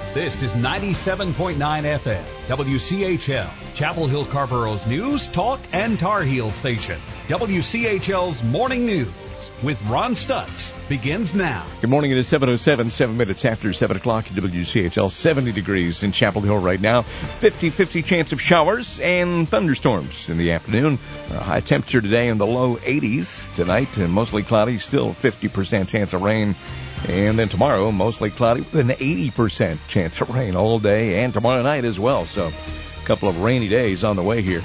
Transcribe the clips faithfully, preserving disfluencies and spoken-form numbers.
This is ninety-seven point nine F M, W C H L, Chapel Hill Carborough's news, talk, and Tar Heel station. W C H L's Morning News with Ron Stutz begins now. Good morning. It is seven oh seven, seven minutes after seven o'clock at W C H L. seventy degrees in Chapel Hill right now. fifty-fifty chance of showers and thunderstorms in the afternoon. A high temperature today in the low eighties. Tonight, mostly cloudy, still fifty percent chance of rain. And then tomorrow, mostly cloudy with an eighty percent chance of rain all day and tomorrow night as well. So a couple of rainy days on the way here.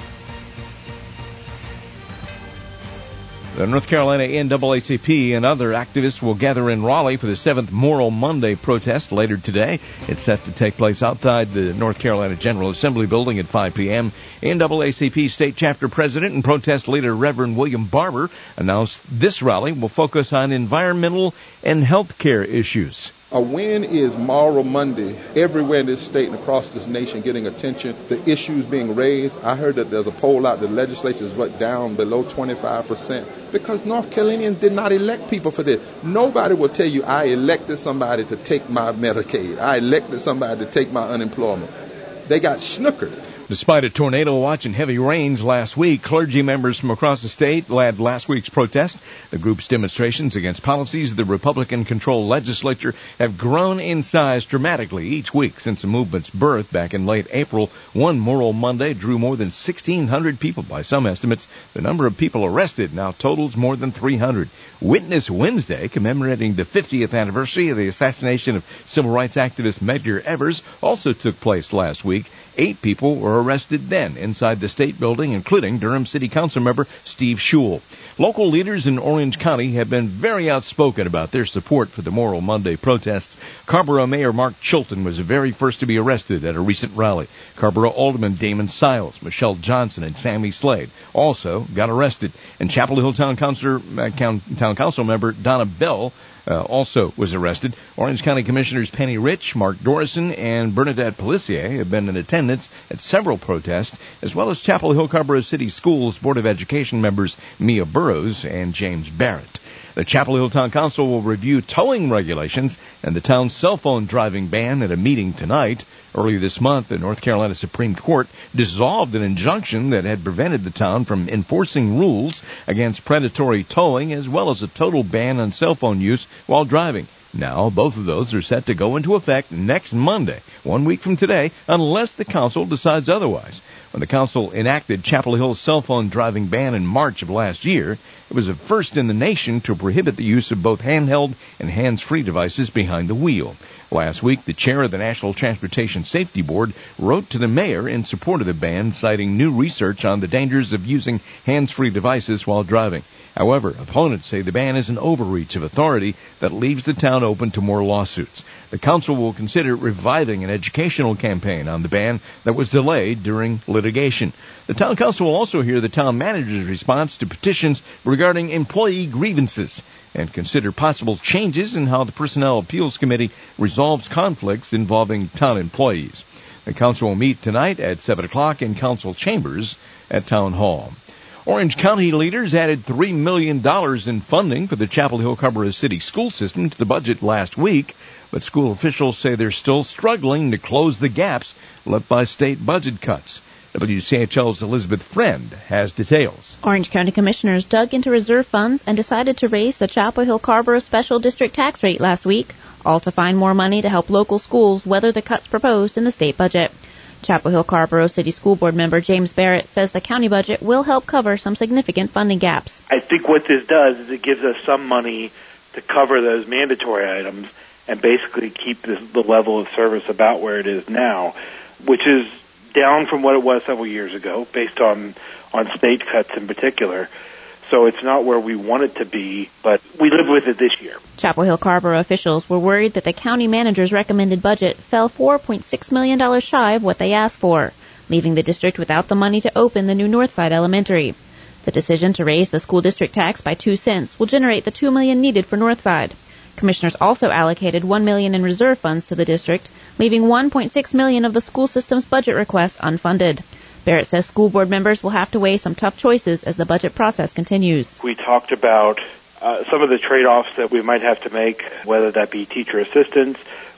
The North Carolina N double A C P and other activists will gather in Raleigh for the seventh Moral Monday protest later today. It's set to take place outside the North Carolina General Assembly building at five p.m. N double A C P State Chapter President and protest leader Reverend William Barber announced this rally will focus on environmental and health care issues. A win is Moral Monday everywhere in this state and across this nation getting attention, the issues being raised. I heard that there's a poll out, the legislature is down below twenty-five percent because North Carolinians did not elect people for this. Nobody will tell you, I elected somebody to take my Medicaid. I elected somebody to take my unemployment. They got snookered. Despite a tornado watch and heavy rains last week, clergy members from across the state led last week's protest. The group's demonstrations against policies of the Republican-controlled legislature have grown in size dramatically each week since the movement's birth back in late April. One Moral Monday drew more than sixteen hundred people by some estimates. The number of people arrested now totals more than three hundred. Witness Wednesday, commemorating the fiftieth anniversary of the assassination of civil rights activist Medgar Evers, also took place last week. Eight people were arrested then inside the state building, including Durham City Council member Steve Schewel. Local leaders in Orange County have been very outspoken about their support for the Moral Monday protests. Carrboro Mayor Mark Chilton was the very first to be arrested at a recent rally. Carrboro Alderman Damon Siles, Michelle Johnson, and Sammy Slade also got arrested. And Chapel Hill Town Council, uh, Town Council member Donna Bell Uh, also was arrested. Orange County Commissioners Penny Rich, Mark Dorison, and Bernadette Pelissier have been in attendance at several protests, as well as Chapel Hill Carrboro City Schools Board of Education members Mia Burrows and James Barrett. The Chapel Hill Town Council will review towing regulations and the town's cell phone driving ban at a meeting tonight. Earlier this month, the North Carolina Supreme Court dissolved an injunction that had prevented the town from enforcing rules against predatory towing, as well as a total ban on cell phone use while driving. Now, both of those are set to go into effect next Monday, one week from today, unless the council decides otherwise. When the council enacted Chapel Hill's cell phone driving ban in March of last year, it was the first in the nation to prohibit the use of both handheld and hands-free devices behind the wheel. Last week, the chair of the National Transportation Safety Board wrote to the mayor in support of the ban, citing new research on the dangers of using hands-free devices while driving. However, opponents say the ban is an overreach of authority that leaves the town open to more lawsuits. The council will consider reviving an educational campaign on the ban that was delayed during litigation. The town council will also hear the town manager's response to petitions regarding employee grievances and consider possible changes in how the Personnel Appeals Committee resolves conflicts involving town employees. The council will meet tonight at seven o'clock in council chambers at Town Hall. Orange County leaders added three million dollars in funding for the Chapel Hill Carrboro City school system to the budget last week, but school officials say they're still struggling to close the gaps left by state budget cuts. W C H L's Elizabeth Friend has details. Orange County commissioners dug into reserve funds and decided to raise the Chapel Hill Carrboro Special District tax rate last week, all to find more money to help local schools weather the cuts proposed in the state budget. Chapel Hill Carrboro City School Board member James Barrett says the county budget will help cover some significant funding gaps. I think what this does is it gives us some money to cover those mandatory items and basically keep this, the level of service about where it is now, which is down from what it was several years ago based on, on state cuts in particular. So it's not where we want it to be, but we live with it this year. Chapel Hill Carrboro officials were worried that the county manager's recommended budget fell four point six million dollars shy of what they asked for, leaving the district without the money to open the new Northside Elementary. The decision to raise the school district tax by two cents will generate the two million dollars needed for Northside. Commissioners also allocated one million dollars in reserve funds to the district, leaving one point six million dollars of the school system's budget request unfunded. Barrett says school board members will have to weigh some tough choices as the budget process continues. We talked about uh, some of the trade-offs that we might have to make, whether that be teacher assistants,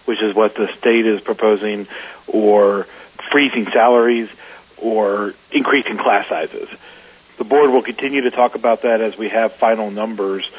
which is what the state is proposing, or freezing salaries, or increasing class sizes. The board will continue to talk about that as we have final numbers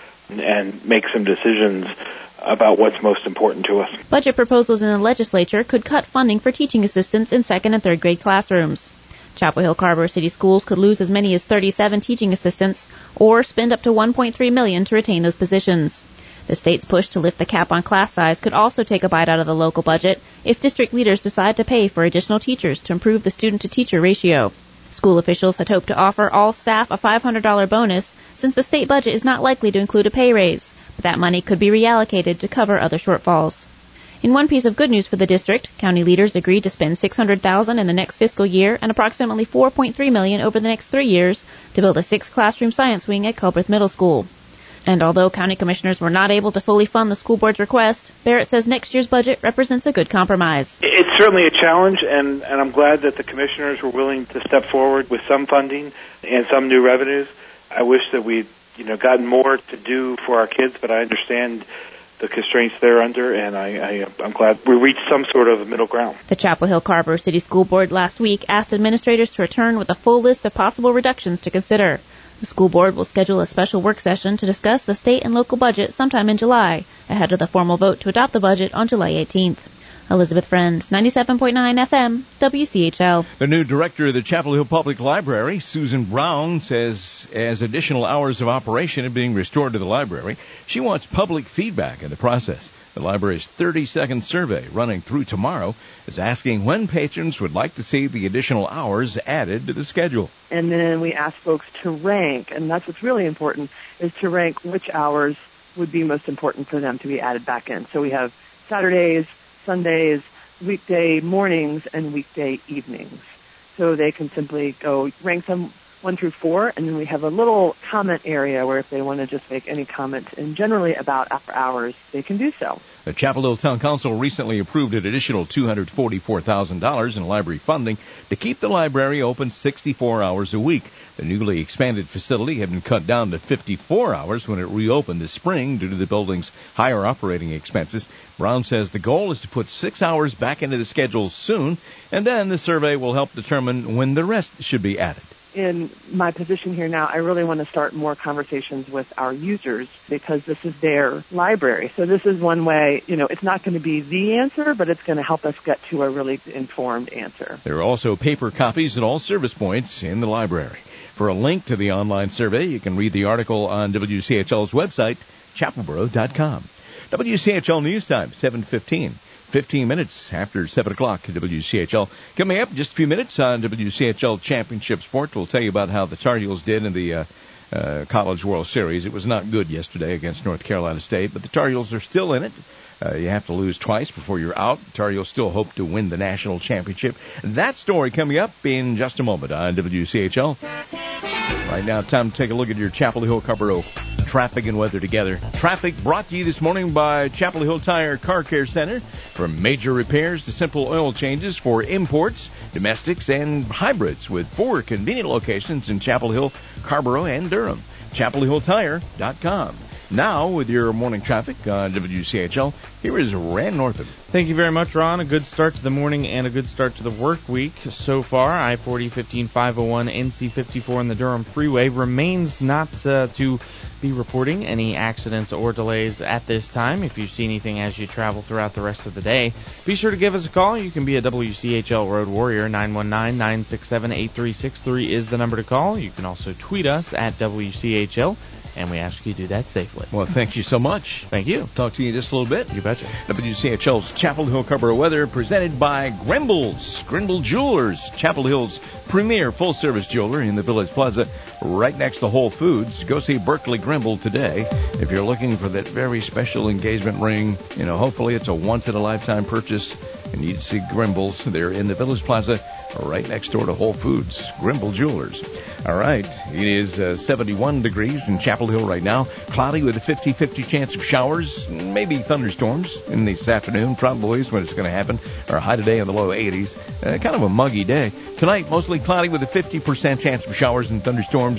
and make some decisions about what's most important to us. Budget proposals in the legislature could cut funding for teaching assistants in second and third grade classrooms. Chapel Hill Carrboro City Schools could lose as many as thirty-seven teaching assistants or spend up to one point three million dollars to retain those positions. The state's push to lift the cap on class size could also take a bite out of the local budget if district leaders decide to pay for additional teachers to improve the student-to-teacher ratio. School officials had hoped to offer all staff a five hundred dollars bonus since the state budget is not likely to include a pay raise, but that money could be reallocated to cover other shortfalls. In one piece of good news for the district, county leaders agreed to spend six hundred thousand dollars in the next fiscal year and approximately four point three million dollars over the next three years to build a six-classroom science wing at Culbreth Middle School. And although county commissioners were not able to fully fund the school board's request, Barrett says next year's budget represents a good compromise. It's certainly a challenge, and, and I'm glad that the commissioners were willing to step forward with some funding and some new revenues. I wish that we'd you know, gotten more to do for our kids, but I understand the constraints they're under, and I, I, I'm glad we reached some sort of middle ground. The Chapel Hill Carrboro City School Board last week asked administrators to return with a full list of possible reductions to consider. The school board will schedule a special work session to discuss the state and local budget sometime in July, ahead of the formal vote to adopt the budget on July eighteenth. Elizabeth Friend, ninety-seven point nine F M, W C H L. The new director of the Chapel Hill Public Library, Susan Brown, says as additional hours of operation are being restored to the library, she wants public feedback in the process. The library's thirty-second survey, running through tomorrow, is asking when patrons would like to see the additional hours added to the schedule. And then we ask folks to rank, and that's what's really important, is to rank which hours would be most important for them to be added back in. So we have Saturdays, Sundays, weekday mornings, and weekday evenings. So they can simply go rank them one through four, and then we have a little comment area where if they want to just make any comments, and generally about after hours, they can do so. The Chapel Hill Town Council recently approved an additional two hundred forty-four thousand dollars in library funding to keep the library open sixty-four hours a week. The newly expanded facility had been cut down to fifty-four hours when it reopened this spring due to the building's higher operating expenses. Brown says the goal is to put six hours back into the schedule soon, and then the survey will help determine when the rest should be added. In my position here now, I really want to start more conversations with our users because this is their library. So this is one way, you know, it's not going to be the answer, but it's going to help us get to a really informed answer. There are also paper copies at all service points in the library. For a link to the online survey, you can read the article on W C H L's website, chapelboro dot com. W C H L News Time, seven fifteen. fifteen minutes after seven o'clock at W C H L. Coming up in just a few minutes on W C H L Championship Sport, we'll tell you about how the Tar Heels did in the uh, uh, College World Series. It was not good yesterday against North Carolina State, but the Tar Heels are still in it. Uh, you have to lose twice before you're out. The Tar Heels still hope to win the national championship. That story coming up in just a moment on W C H L. Right now, time to take a look at your Chapel Hill Carrboro traffic and weather together. Traffic brought to you this morning by Chapel Hill Tire Car Care Center. From major repairs to simple oil changes for imports, domestics, and hybrids with four convenient locations in Chapel Hill, Carrboro, and Durham. chapel hill tire dot com. Now, with your morning traffic on W C H L, here is Rand Northam. Thank you very much, Ron. A good start to the morning and a good start to the work week so far. I forty, fifteen, five oh one, N C fifty-four in the Durham Freeway remains not uh, to be reporting any accidents or delays at this time. If you see anything as you travel throughout the rest of the day, be sure to give us a call. You can be a W C H L Road Warrior. nine one nine, nine six seven, eight three six three is the number to call. You can also tweet us at W C H L, and we ask you to do that safely. Well, thank you so much. Thank you. Talk to you in just a little bit. You betcha. W C H L's Chapel Hill Carrboro weather presented by Grimble's, Grimble Jewelers, Chapel Hill's premier full-service jeweler in the Village Plaza, right next to Whole Foods. Go see Berkeley Grimble today. If you're looking for that very special engagement ring, you know, hopefully it's a once-in-a-lifetime purchase, and you'd see Grimble's. They're in the Village Plaza, right next door to Whole Foods, Grimble Jewelers. All right, it is uh, seventy-one degrees in Chapel Hill right now. Cloudy with a fifty-fifty chance of showers, maybe thunderstorms in this afternoon. Probably is when it's going to happen. Our high today in the low eighties. Uh, kind of a muggy day. Tonight, mostly cloudy with a fifty percent chance of showers and thunderstorms.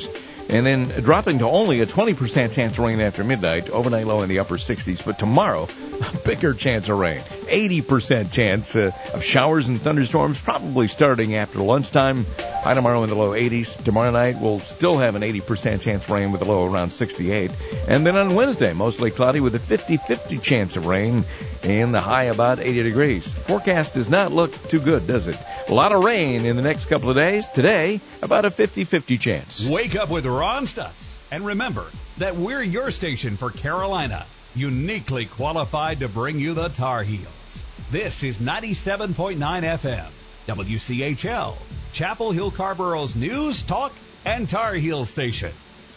And then dropping to only a twenty percent chance of rain after midnight, overnight low in the upper sixties. But tomorrow, a bigger chance of rain. eighty percent chance uh, of showers and thunderstorms, probably starting after lunchtime. High tomorrow in the low eighties. Tomorrow night, we'll still have an eighty percent chance of rain with a low around sixty-eight. And then on Wednesday, mostly cloudy with a fifty-fifty chance of rain and the high about eighty degrees. Forecast does not look too good, does it? A lot of rain in the next couple of days. Today, about a fifty-fifty chance. Wake up with Ron Stutz. And remember that we're your station for Carolina, uniquely qualified to bring you the Tar Heels. This is ninety-seven point nine F M, W C H L, Chapel Hill Carborough's news, talk, and Tar Heel station.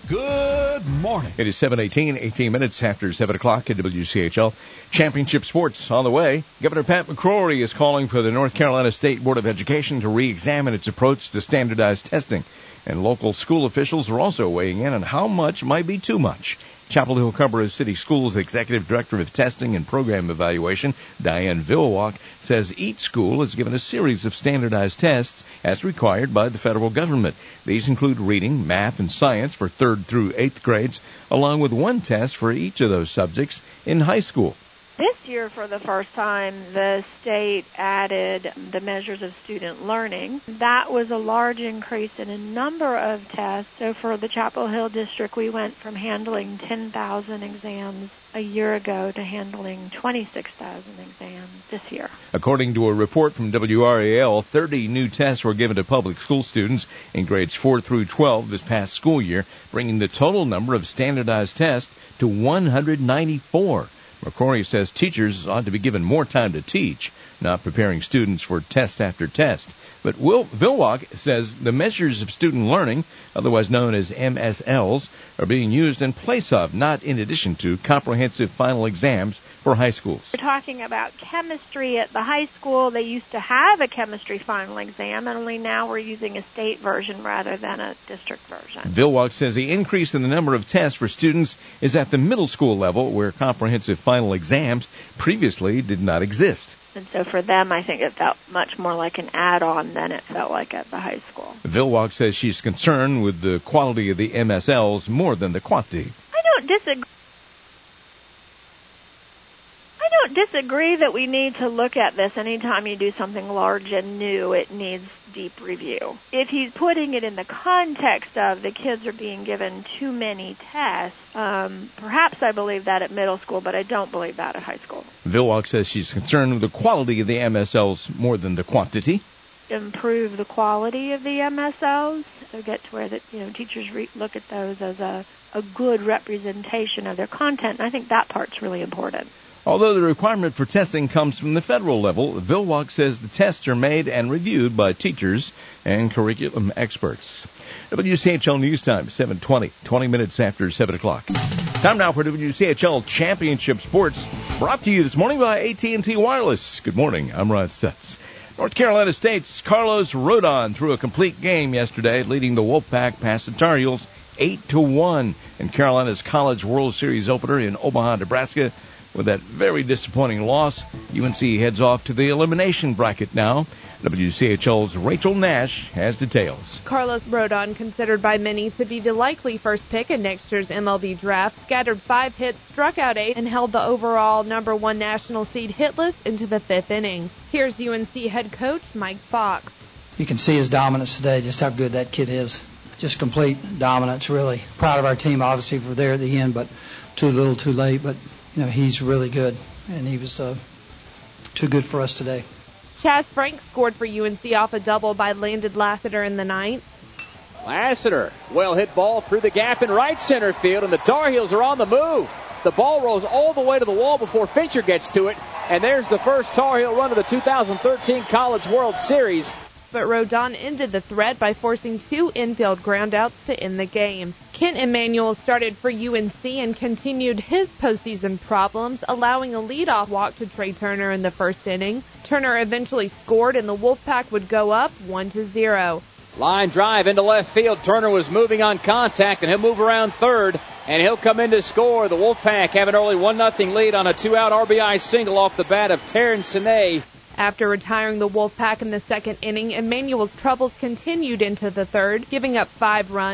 Good morning. It is seven eighteen, eighteen minutes after seven o'clock at W C H L. Championship sports on the way. Governor Pat McCrory is calling for the North Carolina State Board of Education to re-examine its approach to standardized testing. And local school officials are also weighing in on how much might be too much. Chapel Hill Carborough City Schools Executive Director of Testing and Program Evaluation, Diane Vilwalk, says each school is given a series of standardized tests as required by the federal government. These include reading, math, and science for third through eighth grades, along with one test for each of those subjects in high school. This year, for the first time, the state added the measures of student learning. That was a large increase in a number of tests. So for the Chapel Hill district, we went from handling ten thousand exams a year ago to handling twenty-six thousand exams this year. According to a report from W R A L, thirty new tests were given to public school students in grades four through twelve this past school year, bringing the total number of standardized tests to one hundred ninety-four. McCrory says teachers ought to be given more time to teach, not preparing students for test after test. But Will Vilwalk says the measures of student learning, otherwise known as M S Ls, are being used in place of, not in addition to, comprehensive final exams for high schools. We're talking about chemistry at the high school. They used to have a chemistry final exam, and only now we're using a state version rather than a district version. Vilwalk says the increase in the number of tests for students is at the middle school level, where comprehensive final exams previously did not exist. And so for them, I think it felt much more like an add-on than it felt like at the high school. Vilwalk says she's concerned with the quality of the M S Ls more than the quantity. I don't disagree. I don't disagree that we need to look at this. Anytime you do something large and new, it needs deep review. If he's putting it in the context of the kids are being given too many tests, um, perhaps I believe that at middle school, but I don't believe that at high school. Vilwalk says she's concerned with the quality of the M S Ls more than the quantity. Improve the quality of the M S Ls, so get to where that you know teachers re- look at those as a, a good representation of their content. And I think that part's really important. Although the requirement for testing comes from the federal level, Vilwalk says the tests are made and reviewed by teachers and curriculum experts. W C H L News Time, seven twenty, twenty minutes after seven o'clock. Time now for W C H L Championship Sports, brought to you this morning by A T and T Wireless. Good morning, I'm Ron Stutz. North Carolina State's Carlos Rodon threw a complete game yesterday, leading the Wolfpack past the Tar Heels eight to one in Carolina's College World Series opener in Omaha, Nebraska. With that very disappointing loss, U N C heads off to the elimination bracket now. W C H L's Rachel Nash has details. Carlos Rodon, considered by many to be the likely first pick in next year's M L B draft, scattered five hits, struck out eight, and held the overall number one national seed hitless into the fifth inning. Here's U N C head coach Mike Fox. You can see his dominance today, just how good that kid is. Just complete dominance, really. Proud of our team, obviously, for there at the end, but too little, too late. But you know, he's really good, and he was uh, too good for us today. Chaz Frank scored for U N C off a double by Landon Lassiter in the ninth. Lassiter, well hit ball through the gap in right center field, and the Tar Heels are on the move. The ball rolls all the way to the wall before Fincher gets to it, and there's the first Tar Heel run of the two thousand thirteen College World Series. But Rodon ended the threat by forcing two infield groundouts to end the game. Kent Emanuel started for U N C and continued his postseason problems, allowing a leadoff walk to Trey Turner in the first inning. Turner eventually scored, and the Wolfpack would go up one to zero. Line drive into left field. Turner was moving on contact, and he'll move around third, and he'll come in to score. The Wolfpack have an early one nothing lead on a two-out R B I single off the bat of Terrence Sine. After retiring the Wolfpack in the second inning, Emmanuel's troubles continued into the third, giving up five runs.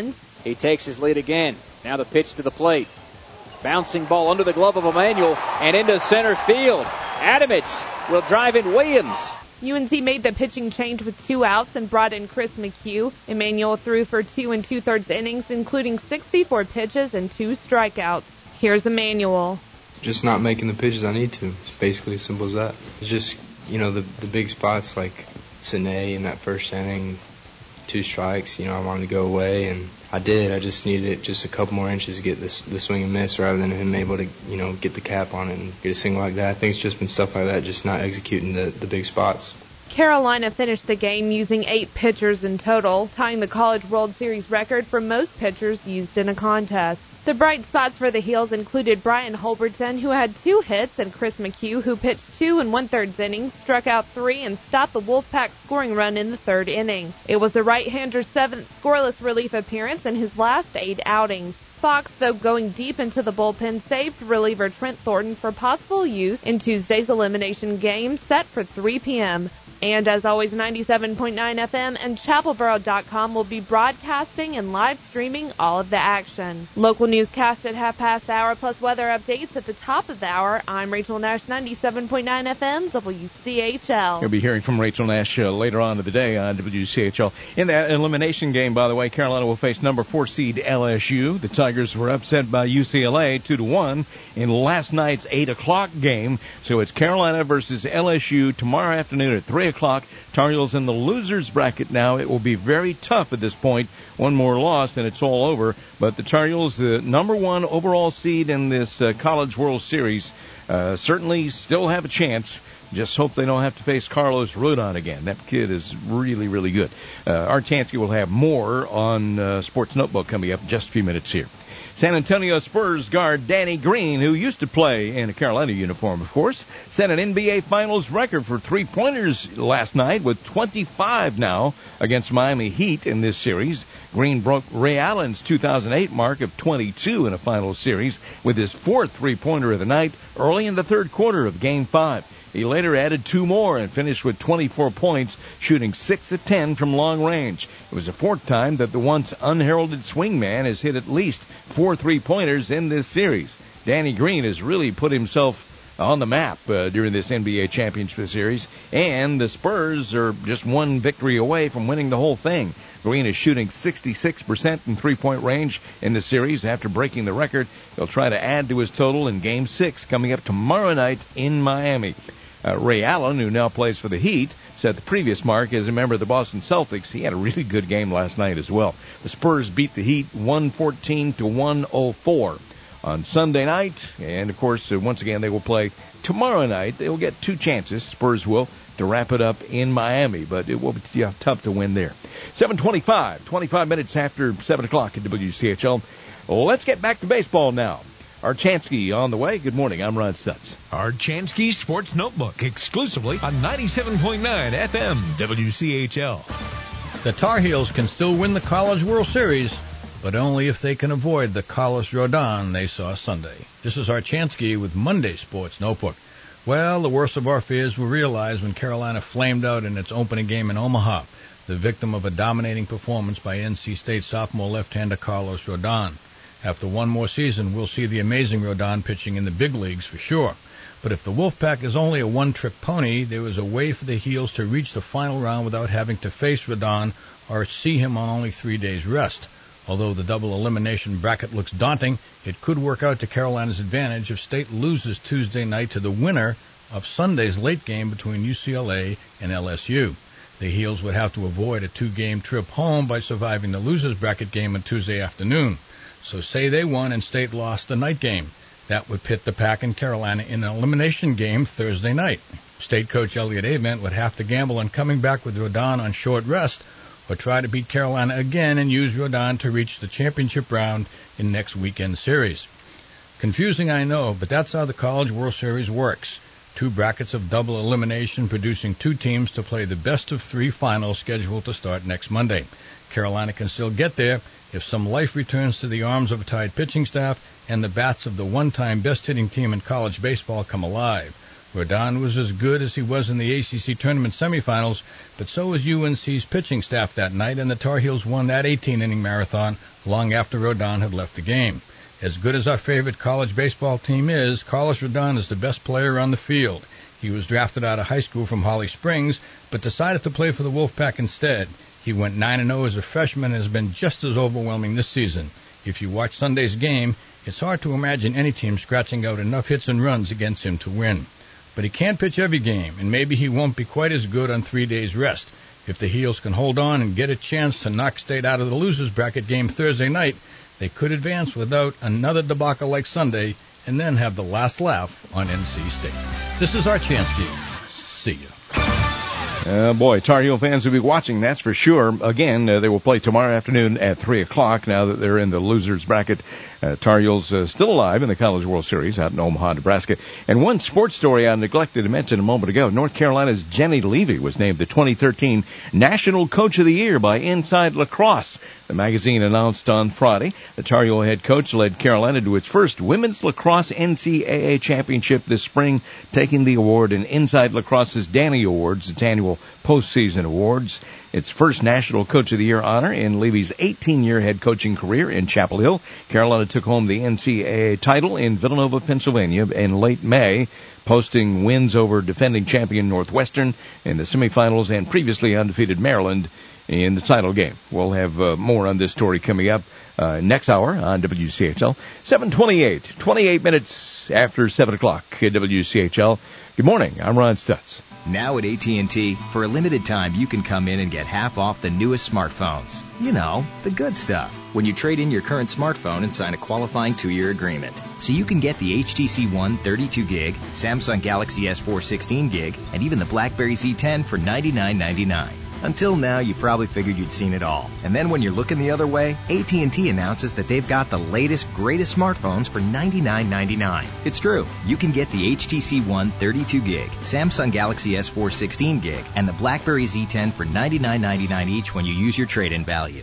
He takes his lead again. Now the pitch to the plate. Bouncing ball under the glove of Emmanuel and into center field. Adamits will drive in Williams. U N C made the pitching change with two outs and brought in Chris McHugh. Emmanuel threw for two and two-thirds innings, including sixty-four pitches and two strikeouts. Here's Emmanuel. Just not making the pitches I need to. It's basically as simple as that. It's just, you know, the the big spots like Sine in that first inning, two strikes, you know, I wanted to go away, and I did. I just needed it just a couple more inches to get this the swing and miss rather than him able to, you know, get the cap on it and get a single like that. I think it's just been stuff like that, just not executing the, the big spots. Carolina finished the game using eight pitchers in total, tying the College World Series record for most pitchers used in a contest. The bright spots for the Heels included Brian Holberton, who had two hits, and Chris McHugh, who pitched two and one-thirds innings, struck out three, and stopped the Wolfpack scoring run in the third inning. It was the right-hander's seventh scoreless relief appearance in his last eight outings. Fox, though going deep into the bullpen, saved reliever Trent Thornton for possible use in Tuesday's elimination game set for three p.m. And as always, ninety-seven point nine F M and Chapel Boro dot com will be broadcasting and live streaming all of the action. Local newscast at half past the hour plus weather updates at the top of the hour. I'm Rachel Nash, ninety-seven point nine F M, W C H L. You'll be hearing from Rachel Nash uh, later on in the day on W C H L. In that elimination game, by the way, Carolina will face number four seed L S U. The Tigers were upset by U C L A two to one in last night's eight o'clock game. So it's Carolina versus L S U tomorrow afternoon at three o'clock. Tar Heels in the losers bracket now. It will be very tough at this point. One more loss and it's all over. But the Tar Heels, the number one overall seed in this uh, College World Series, uh, certainly still have a chance. Just hope they don't have to face Carlos Rodon again. That kid is really, really good. Uh, our Chansky will have more on uh, Sports Notebook coming up in just a few minutes here. San Antonio Spurs guard Danny Green, who used to play in a Carolina uniform, of course, set an N B A Finals record for three-pointers last night with twenty-five now against Miami Heat in this series. Green broke Ray Allen's two thousand eight mark of twenty-two in a Finals series with his fourth three-pointer of the night early in the third quarter of Game five. He later added two more and finished with twenty-four points, shooting six of ten from long range. It was the fourth time that the once unheralded swingman has hit at least four three-pointers in this series. Danny Green has really put himself on the map uh, during this N B A Championship Series, and the Spurs are just one victory away from winning the whole thing. Green is shooting sixty-six percent in three-point range in the series after breaking the record. He'll try to add to his total in Game six coming up tomorrow night in Miami. Uh, Ray Allen, who now plays for the Heat, set the previous mark as a member of the Boston Celtics. He had a really good game last night as well. The Spurs beat the Heat one fourteen to one oh four on Sunday night. And, of course, uh, once again, they will play tomorrow night. They will get two chances, Spurs will, to wrap it up in Miami. But it will be yeah, tough to win there. seven twenty-five, twenty-five minutes after seven o'clock at W C H L. Let's get back to baseball now. Art Chansky on the way. Good morning. I'm Ron Stutz. Art Chansky Sports Notebook, exclusively on ninety-seven point nine F M W C H L. The Tar Heels can still win the College World Series, but only if they can avoid the Carlos Rodon they saw Sunday. This is Art Chansky with Monday Sports Notebook. Well, the worst of our fears were realized when Carolina flamed out in its opening game in Omaha, the victim of a dominating performance by N C State sophomore left-hander Carlos Rodon. After one more season, we'll see the amazing Rodon pitching in the big leagues for sure. But if the Wolfpack is only a one-trick pony, there is a way for the Heels to reach the final round without having to face Rodon or see him on only three days' rest. Although the double elimination bracket looks daunting, it could work out to Carolina's advantage if State loses Tuesday night to the winner of Sunday's late game between U C L A and L S U. The Heels would have to avoid a two-game trip home by surviving the losers bracket game on Tuesday afternoon. So say they won and State lost the night game. That would pit the Pack and Carolina in an elimination game Thursday night. State coach Elliott Avent would have to gamble on coming back with Rodon on short rest or try to beat Carolina again and use Rodon to reach the championship round in next weekend's series. Confusing, I know, but that's how the College World Series works. Two brackets of double elimination producing two teams to play the best of three finals scheduled to start next Monday. Carolina can still get there if some life returns to the arms of a tied pitching staff and the bats of the one-time best-hitting team in college baseball come alive. Rodon was as good as he was in the A C C tournament semifinals, but so was U N C's pitching staff that night, and the Tar Heels won that eighteen-inning marathon long after Rodon had left the game. As good as our favorite college baseball team is, Carlos Rodon is the best player on the field. He was drafted out of high school from Holly Springs, but decided to play for the Wolfpack instead. He went nine and oh as a freshman and has been just as overwhelming this season. If you watch Sunday's game, it's hard to imagine any team scratching out enough hits and runs against him to win. But he can't pitch every game, and maybe he won't be quite as good on three days rest. If the Heels can hold on and get a chance to knock State out of the losers bracket game Thursday night, they could advance without another debacle like Sunday and then have the last laugh on N C State. This is our chance game. See ya. Uh, boy, Tar Heel fans will be watching, that's for sure. Again, uh, they will play tomorrow afternoon at three o'clock now that they're in the losers bracket. Uh, Tar Heels uh, still alive in the College World Series out in Omaha, Nebraska. And one sports story I neglected to mention a moment ago, North Carolina's Jenny Levy was named the twenty thirteen National Coach of the Year by Inside Lacrosse. The magazine announced on Friday the Tar Heel head coach led Carolina to its first women's lacrosse N C double A championship this spring, taking the award in Inside Lacrosse's Danny Awards, its annual postseason awards. Its first National Coach of the Year honor in Levy's eighteen-year head coaching career in Chapel Hill. Carolina took home the N C double A title in Villanova, Pennsylvania in late May, posting wins over defending champion Northwestern in the semifinals and previously undefeated Maryland in the title game. We'll have uh, more on this story coming up uh, next hour on W C H L. seven twenty-eight, twenty-eight minutes after seven o'clock at W C H L. Good morning. I'm Ron Stutz. Now at A T and T, for a limited time, you can come in and get half off the newest smartphones. You know, the good stuff. When you trade in your current smartphone and sign a qualifying two-year agreement. So you can get the H T C One thirty-two gig, Samsung Galaxy S four sixteen gig, and even the BlackBerry Z ten for ninety-nine ninety-nine. Until now, you probably figured you'd seen it all. And then when you're looking the other way, A T and T announces that they've got the latest, greatest smartphones for ninety-nine ninety-nine. It's true. You can get the H T C One thirty-two gig, Samsung Galaxy S four sixteen gig, and the BlackBerry Z ten for ninety-nine ninety-nine each when you use your trade-in value.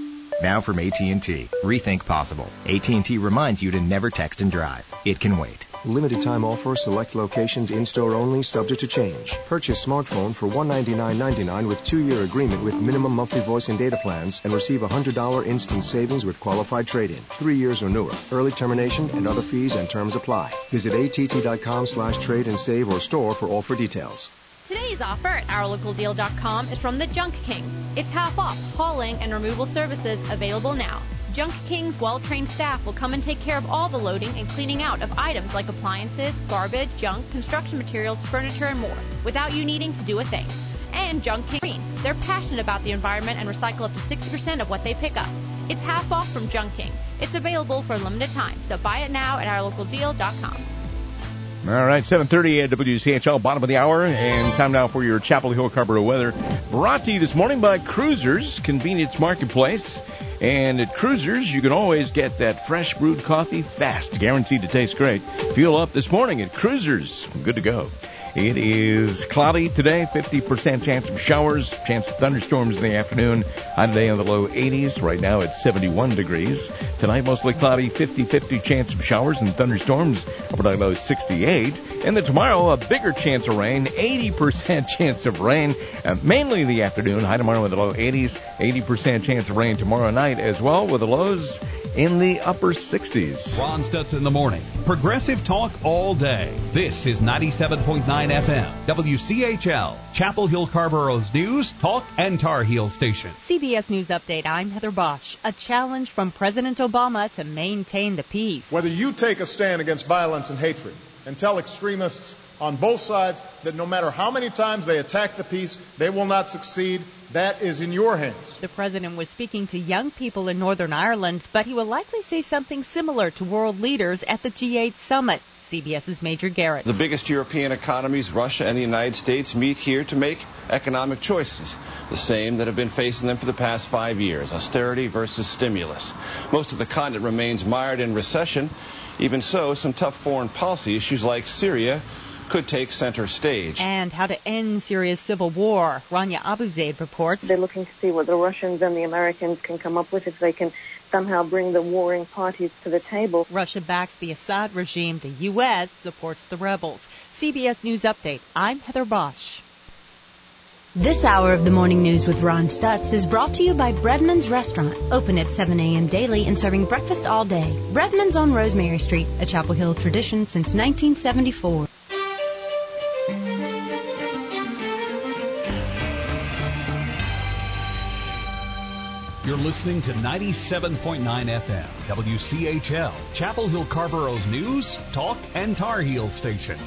Now from A T and T, rethink possible. A T and T reminds you to never text and drive. It can wait. Limited time offer, select locations, in-store only, subject to change. Purchase smartphone for one hundred ninety-nine ninety-nine with two-year agreement with minimum monthly voice and data plans and receive one hundred dollars instant savings with qualified trade-in. Three years or newer. Early termination and other fees and terms apply. Visit att.com slash trade and save or store for offer details. Today's offer at our local deal dot com is from the Junk King. It's half off hauling and removal services available now. Junk King's well-trained staff will come and take care of all the loading and cleaning out of items like appliances, garbage, junk, construction materials, furniture, and more, without you needing to do a thing. And Junk King Green. They're passionate about the environment and recycle up to sixty percent of what they pick up. It's half off from Junk King. It's available for a limited time, so buy it now at our local deal dot com. All right, seven thirty at W C H L, bottom of the hour, and time now for your Chapel Hill Carrboro weather. Brought to you this morning by Cruisers Convenience Marketplace. And at Cruisers, you can always get that fresh brewed coffee fast, guaranteed to taste great. Fuel up this morning at Cruisers. Good to go. It is cloudy today, fifty percent chance of showers, chance of thunderstorms in the afternoon. High today in the low eighties. Right now it's seventy-one degrees. Tonight mostly cloudy, fifty-fifty chance of showers and thunderstorms. Overnight low sixty-eight. And then tomorrow a bigger chance of rain, eighty percent chance of rain, uh, mainly in the afternoon. High tomorrow in the low eighties, eighty percent chance of rain tomorrow night as well, with the lows in the upper sixties. Ron Stutz in the morning. Progressive talk all day. This is ninety-seven point nine F M, W C H L, Chapel Hill Carrboro's news, talk, and Tar Heel station. C B S News Update, I'm Heather Bosch. A challenge from President Obama to maintain the peace. Whether you take a stand against violence and hatred and tell extremists on both sides that no matter how many times they attack the peace, they will not succeed, that is in your hands. The president was speaking to young people in Northern Ireland, but he will likely say something similar to world leaders at the G eight summit. CBS's Major Garrett. The biggest European economies, Russia and the United States, meet here to make economic choices, the same that have been facing them for the past five years, austerity versus stimulus. Most of the continent remains mired in recession. Even so, some tough foreign policy issues like Syria could take center stage. And how to end Syria's civil war. Rania Abuzaid reports. They're looking to see what the Russians and the Americans can come up with, if they can somehow bring the warring parties to the table. Russia backs the Assad regime. The U S supports the rebels. C B S News Update. I'm Heather Bosch. This hour of the morning news with Ron Stutz is brought to you by Breadman's Restaurant, open at seven a.m. daily and serving breakfast all day. Breadman's on Rosemary Street, a Chapel Hill tradition since nineteen seventy-four. You're listening to ninety-seven point nine F M, W C H L, Chapel Hill Carborough's news, talk, and Tar Heel station.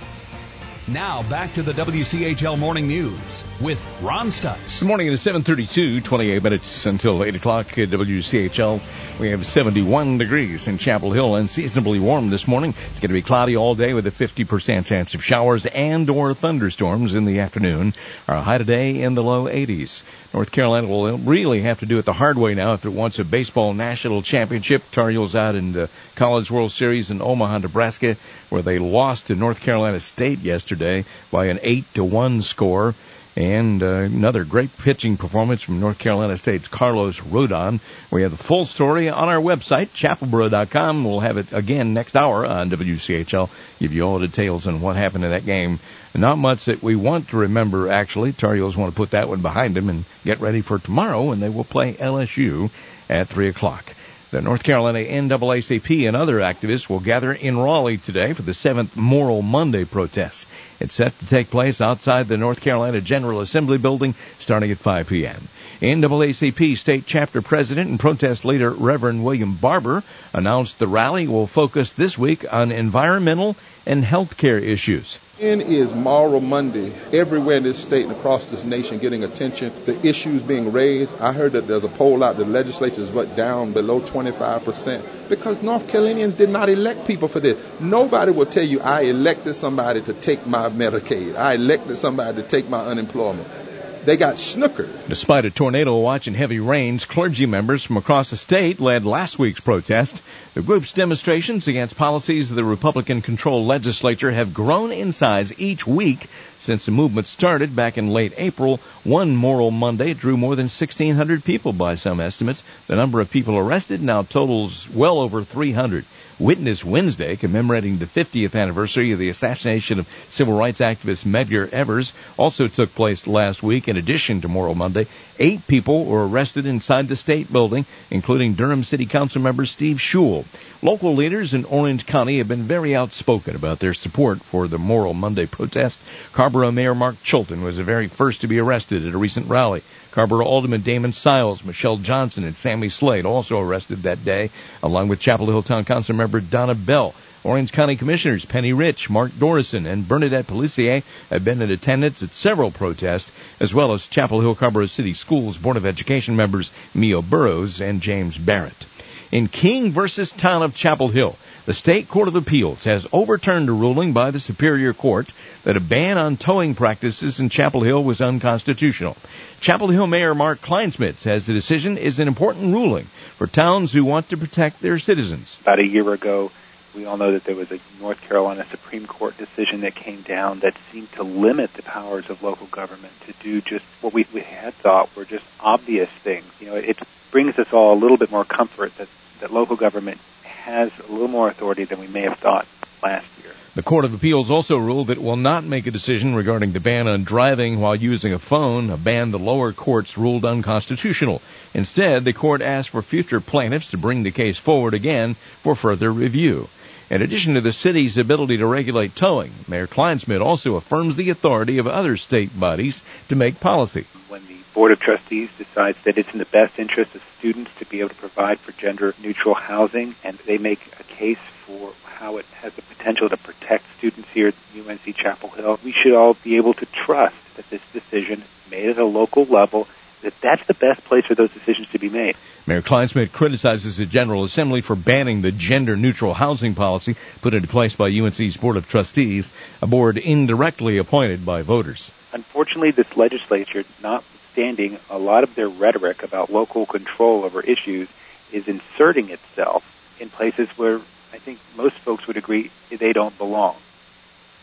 Now back to the W C H L Morning News with Ron Stutz. Good morning. It is seven thirty-two, twenty-eight minutes until eight o'clock at W C H L. We have seventy-one degrees in Chapel Hill, unseasonably warm this morning. It's going to be cloudy all day with a fifty percent chance of showers and or thunderstorms in the afternoon. Our high today in the low eighties. North Carolina will really have to do it the hard way now if it wants a baseball national championship. Tar Heels out in the College World Series in Omaha, Nebraska, where they lost to North Carolina State yesterday by an eight to one score. And uh, another great pitching performance from North Carolina State's Carlos Rodon. We have the full story on our website, chapel borough dot com. We'll have it again next hour on W C H L. Give you all the details on what happened in that game. Not much that we want to remember, actually. Tar Heels want to put that one behind them and get ready for tomorrow, when they will play L S U at three o'clock. The North Carolina N double A C P and other activists will gather in Raleigh today for the seventh Moral Monday protest. It's set to take place outside the North Carolina General Assembly building starting at five p.m. N double A C P State Chapter President and protest leader Reverend William Barber announced the rally will focus this week on environmental and health care issues. When is Moral Monday everywhere in this state and across this nation getting attention? The issues being raised. I heard that there's a poll out the legislature is what down below twenty-five percent because North Carolinians did not elect people for this. Nobody will tell you I elected somebody to take my Medicaid. I elected somebody to take my unemployment. They got snookered. Despite a tornado watch and heavy rains, clergy members from across the state led last week's protest. The group's demonstrations against policies of the Republican-controlled legislature have grown in size each week since the movement started back in late April. One Moral Monday drew more than sixteen hundred people by some estimates. The number of people arrested now totals well over three hundred. Witness Wednesday, commemorating the fiftieth anniversary of the assassination of civil rights activist Medgar Evers, also took place last week. In addition to Moral Monday, eight people were arrested inside the state building, including Durham City Council member Steve Schewel. Local leaders in Orange County have been very outspoken about their support for the Moral Monday protest. Carrboro Mayor Mark Chilton was the very first to be arrested at a recent rally. Carrboro Alderman Damon Siles, Michelle Johnson, and Sammy Slade also arrested that day, along with Chapel Hill Town Council member Donna Bell. Orange County Commissioners Penny Rich, Mark Dorison, and Bernadette Pellissier have been in attendance at several protests, as well as Chapel Hill Carrboro City Schools Board of Education members Mio Burrows and James Barrett. In King versus Town of Chapel Hill, the State Court of Appeals has overturned a ruling by the Superior Court that a ban on towing practices in Chapel Hill was unconstitutional. Chapel Hill Mayor Mark Kleinsmith says the decision is an important ruling for towns who want to protect their citizens. About a year ago, we all know that there was a North Carolina Supreme Court decision that came down that seemed to limit the powers of local government to do just what we, we had thought were just obvious things. You know, it brings us all a little bit more comfort that, that local government has a little more authority than we may have thought last year. The Court of Appeals also ruled that it will not make a decision regarding the ban on driving while using a phone, a ban the lower courts ruled unconstitutional. Instead, the court asked for future plaintiffs to bring the case forward again for further review. In addition to the city's ability to regulate towing, Mayor Kleinsmith also affirms the authority of other state bodies to make policy. When the Board of Trustees decides that it's in the best interest of students to be able to provide for gender-neutral housing, and they make a case for how it has the potential to protect students here at U N C Chapel Hill, we should all be able to trust that this decision made at a local level, that that's the best place for those decisions to be made. Mayor Kleinsmith criticizes the General Assembly for banning the gender-neutral housing policy put into place by U N C's Board of Trustees, a board indirectly appointed by voters. Unfortunately, this legislature, notwithstanding a lot of their rhetoric about local control over issues, is inserting itself in places where I think most folks would agree they don't belong.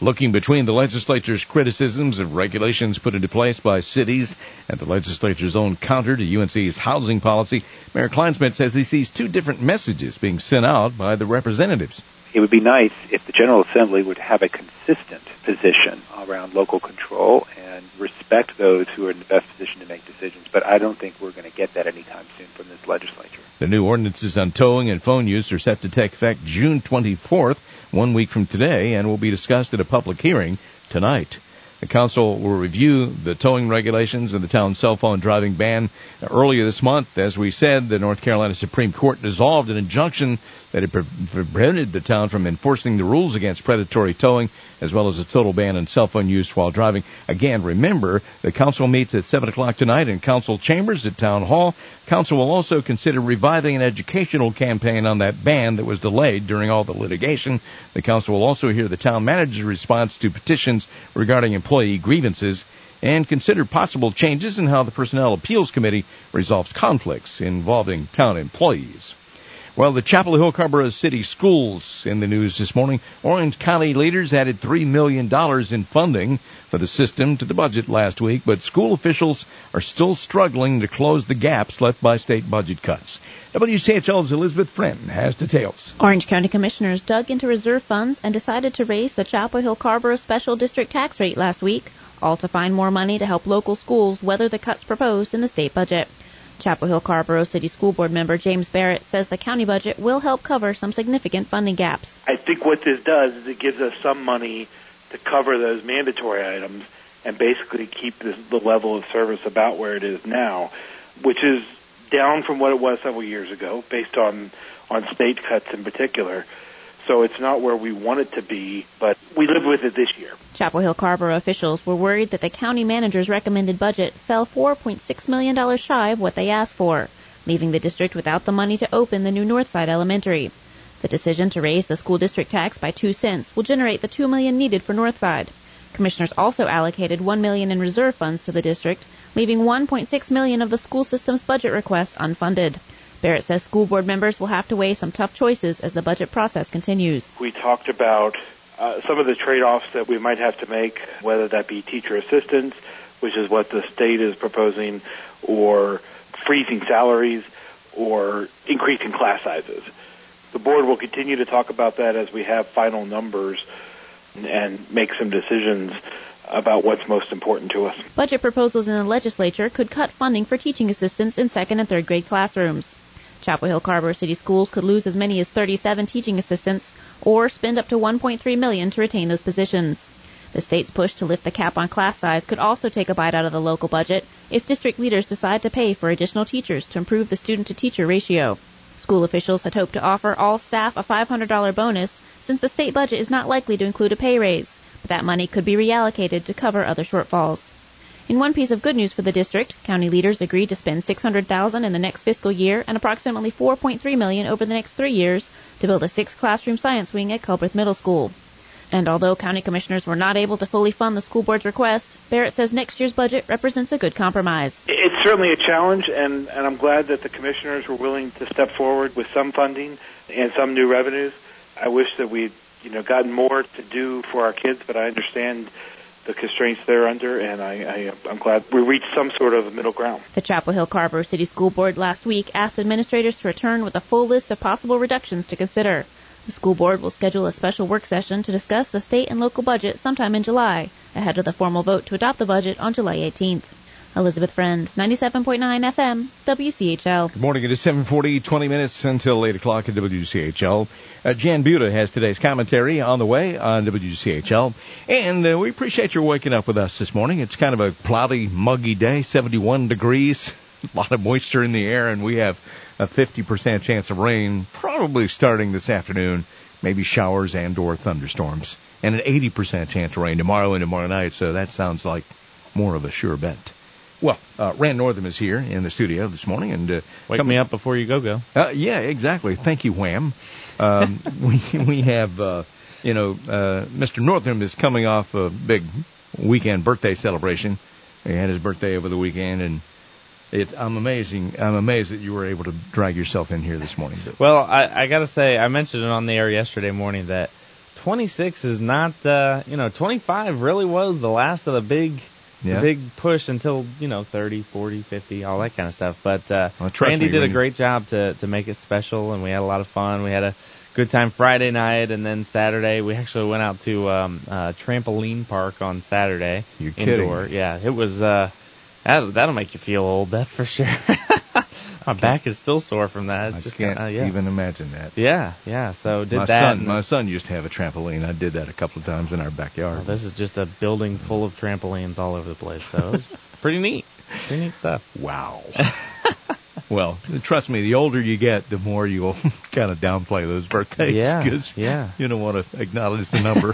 Looking between the legislature's criticisms of regulations put into place by cities and the legislature's own counter to U N C's housing policy, Mayor Kleinsmith says he sees two different messages being sent out by the representatives. It would be nice if the General Assembly would have a consistent position around local control and respect those who are in the best position to make decisions. But I don't think we're going to get that anytime soon from this legislature. The new ordinances on towing and phone use are set to take effect June twenty-fourth, one week from today, and will be discussed at a public hearing tonight. The council will review the towing regulations and the town's cell phone driving ban. Earlier this month, as we said, the North Carolina Supreme Court dissolved an injunction that had pre- prevented the town from enforcing the rules against predatory towing, as well as a total ban on cell phone use while driving. Again, remember, the council meets at seven o'clock tonight in council chambers at Town Hall. Council will also consider reviving an educational campaign on that ban that was delayed during all the litigation. The council will also hear the town manager's response to petitions regarding employee grievances and consider possible changes in how the Personnel Appeals Committee resolves conflicts involving town employees. Well, the Chapel Hill Carrboro City Schools in the news this morning. Orange County leaders added three million dollars in funding for the system to the budget last week, but school officials are still struggling to close the gaps left by state budget cuts. W C H L's Elizabeth Friend has details. Orange County commissioners dug into reserve funds and decided to raise the Chapel Hill Carrboro Special District tax rate last week, all to find more money to help local schools weather the cuts proposed in the state budget. Chapel Hill Carrboro City School Board member James Barrett says the county budget will help cover some significant funding gaps. I think what this does is it gives us some money to cover those mandatory items and basically keep this, the level of service about where it is now, which is down from what it was several years ago based on, on state cuts in particular. So it's not where we want it to be, but we live with it this year. Chapel Hill Carrboro officials were worried that the county manager's recommended budget fell four point six million dollars shy of what they asked for, leaving the district without the money to open the new Northside Elementary. The decision to raise the school district tax by two cents will generate the two million dollars needed for Northside. Commissioners also allocated one million dollars in reserve funds to the district, leaving one point six million dollars of the school system's budget request unfunded. Barrett says school board members will have to weigh some tough choices as the budget process continues. We talked about uh, some of the trade-offs that we might have to make, whether that be teacher assistants, which is what the state is proposing, or freezing salaries, or increasing class sizes. The board will continue to talk about that as we have final numbers and make some decisions about what's most important to us. Budget proposals in the legislature could cut funding for teaching assistants in second and third grade classrooms. Chapel Hill Carrboro City Schools could lose as many as thirty-seven teaching assistants or spend up to one point three million dollars to retain those positions. The state's push to lift the cap on class size could also take a bite out of the local budget if district leaders decide to pay for additional teachers to improve the student-to-teacher ratio. School officials had hoped to offer all staff a five hundred dollars bonus since the state budget is not likely to include a pay raise, but that money could be reallocated to cover other shortfalls. In one piece of good news for the district, county leaders agreed to spend six hundred thousand dollars in the next fiscal year and approximately four point three million dollars over the next three years to build a six-classroom science wing at Culbreth Middle School. And although county commissioners were not able to fully fund the school board's request, Barrett says next year's budget represents a good compromise. It's certainly a challenge, and, and I'm glad that the commissioners were willing to step forward with some funding and some new revenues. I wish that we'd you know, gotten more to do for our kids, but I understand the constraints they're under, and I, I, I'm glad we reached some sort of middle ground. The Chapel Hill Carrboro City School Board last week asked administrators to return with a full list of possible reductions to consider. The school board will schedule a special work session to discuss the state and local budget sometime in July, ahead of the formal vote to adopt the budget on July eighteenth. Elizabeth Friend, ninety-seven point nine F M, W C H L. Good morning. It is seven forty, twenty minutes until eight o'clock at W C H L. Uh, Jan Buda has today's commentary on the way on W C H L. And uh, we appreciate your waking up with us this morning. It's kind of a cloudy, muggy day, seventy-one degrees, a lot of moisture in the air, and we have a fifty percent chance of rain probably starting this afternoon, maybe showers and or thunderstorms, and an eighty percent chance of rain tomorrow and tomorrow night, so that sounds like more of a sure bet. Well, uh, Rand Northam is here in the studio this morning, and uh, wake come, me up before you go go. Uh, yeah, exactly. Thank you, Wham. Um, we we have uh, you know uh, Mister Northam is coming off a big weekend birthday celebration. He had his birthday over the weekend, and it, I'm amazing. I'm amazed that you were able to drag yourself in here this morning. Well, I, I got to say, I mentioned it on the air yesterday morning that twenty-six is not, uh, you know, twenty-five really was the last of the big, yeah. the big push until, you know, thirty, forty, fifty, all that kind of stuff. But uh, well, Randy me, did Randy. a great job to to make it special, and we had a lot of fun. We had a good time Friday night, and then Saturday we actually went out to um, uh, trampoline park on Saturday. You're kidding. Indoor. Yeah, it was. Uh, that, that'll make you feel old, that's for sure. My back is still sore from that. It's I just, can't uh, yeah. even imagine that. Yeah, yeah. So did my that. Son, and my son used to have a trampoline. I did that a couple of times in our backyard. Well, this is just a building full of trampolines all over the place. So it was pretty neat. Pretty neat stuff. Wow. Well, trust me, the older you get, the more you'll kind of downplay those birthdays. Yeah, Cause yeah. You don't want to acknowledge the number.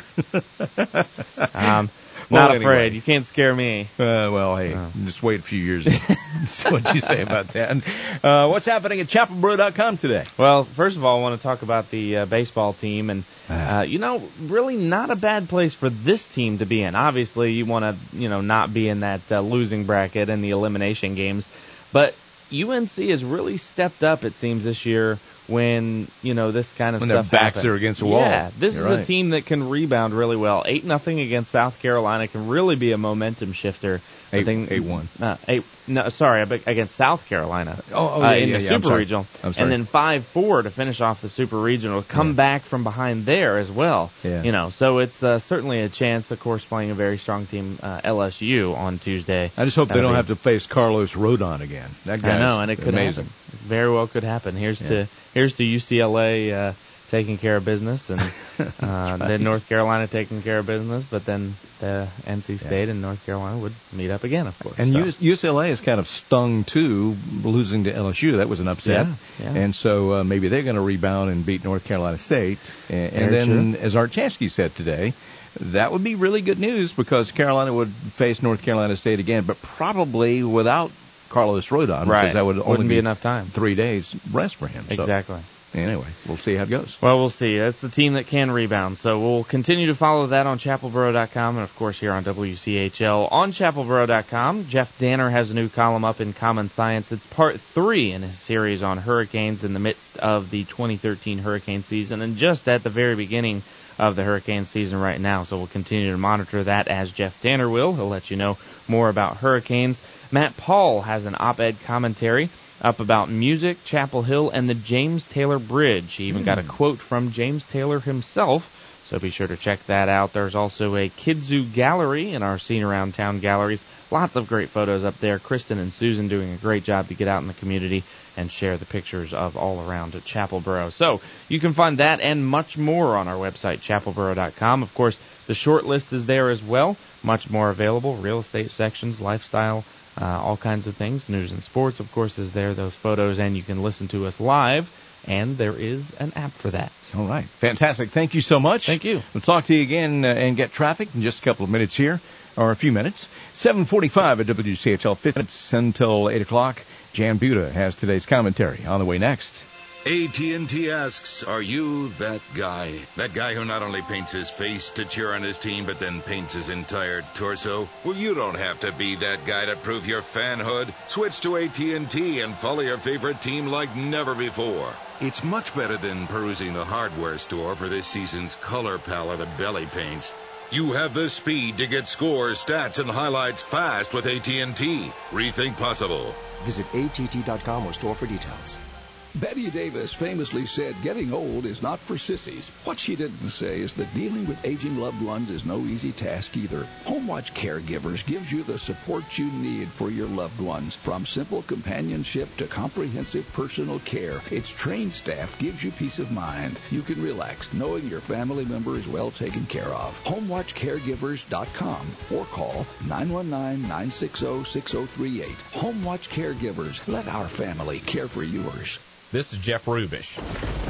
um, well, not anyway. afraid. You can't scare me. Uh, well, hey, Oh. just wait a few years. See what you say about that. Uh, what's happening at chapel boro dot com today? Well, first of all, I want to talk about the uh, baseball team. And, uh, you know, really not a bad place for this team to be in. Obviously, you want to, you know, not be in that uh, losing bracket and the elimination games. But U N C has really stepped up, it seems, this year when, you know, this kind of when stuff their backs happens. are against the wall. Yeah, this You're is right. a team that can rebound really well. eight nothing against South Carolina can really be a momentum shifter. Eight, I think, eight one. Uh, eight, no, sorry, against South Carolina. Oh, oh uh, yeah, in yeah, the yeah. I'm Super sorry. Regional. I'm sorry. And then five four to finish off the Super Regional. Come Yeah. back from behind there as well. Yeah. You know, so it's uh, certainly a chance, of course, playing a very strong team, uh, L S U, on Tuesday. I just hope they That'll don't be- have to face Carlos Rodon again. That guy's I know, and it could amazing. happen. It very well could happen. Here's Yeah. to here's to U C L A uh, taking care of business, and uh, right. then North Carolina taking care of business, but then the N C State Yeah. and North Carolina would meet up again, of course. And so. U S U C L A is kind of stung, too, losing to L S U. That was an upset. Yeah, yeah. And so uh, maybe they're going to rebound and beat North Carolina State. And, and Very then, true. as Art Chansky said today, that would be really good news because Carolina would face North Carolina State again, but probably without Carlos Rodon. Right. Because that would only Wouldn't be be enough time. three days rest for him. So, Exactly. anyway, we'll see how it goes. Well, we'll see. That's the team that can rebound. So we'll continue to follow that on chapel boro dot com and, of course, here on W C H L. On chapel boro dot com, Jeff Danner has a new column up in Common Science. It's part three in his series on hurricanes in the midst of the twenty thirteen hurricane season and just at the very beginning of the hurricane season right now. So we'll continue to monitor that as Jeff Danner will. He'll let you know more about hurricanes. Matt Paul has an op-ed commentary up about music, Chapel Hill, and the James Taylor Bridge. He even mm. got a quote from James Taylor himself, so be sure to check that out. There's also a Kidzu gallery in our Scene Around Town galleries. Lots of great photos up there. Kristen and Susan doing a great job to get out in the community and share the pictures of all around Chapel Boro. So you can find that and much more on our website, chapel boro dot com. Of course, the short list is there as well. Much more available. Real estate sections, lifestyle, Uh, all kinds of things. News and sports, of course, is there, those photos, and you can listen to us live, and there is an app for that. All right. Fantastic. Thank you so much. Thank you. We'll talk to you again uh, and get traffic in just a couple of minutes here, or a few minutes. seven forty-five at W C H L, fifty minutes until eight o'clock. Jan Buda has today's commentary on the way next. A T and T asks, are you that guy? That guy who not only paints his face to cheer on his team, but then paints his entire torso? Well, you don't have to be that guy to prove your fanhood. Switch to A T and T and follow your favorite team like never before. It's much better than perusing the hardware store for this season's color palette of belly paints. You have the speed to get scores, stats, and highlights fast with A T and T. Rethink possible. Visit A T T dot com or store for details. Betty Davis famously said getting old is not for sissies. What she didn't say is that dealing with aging loved ones is no easy task either. HomeWatch Caregivers gives you the support you need for your loved ones. From simple companionship to comprehensive personal care, its trained staff gives you peace of mind. You can relax knowing your family member is well taken care of. home watch caregivers dot com or call nine one nine, nine six zero, six zero three eight. HomeWatch Caregivers. Let our family care for yours. This is Jeff Rubish.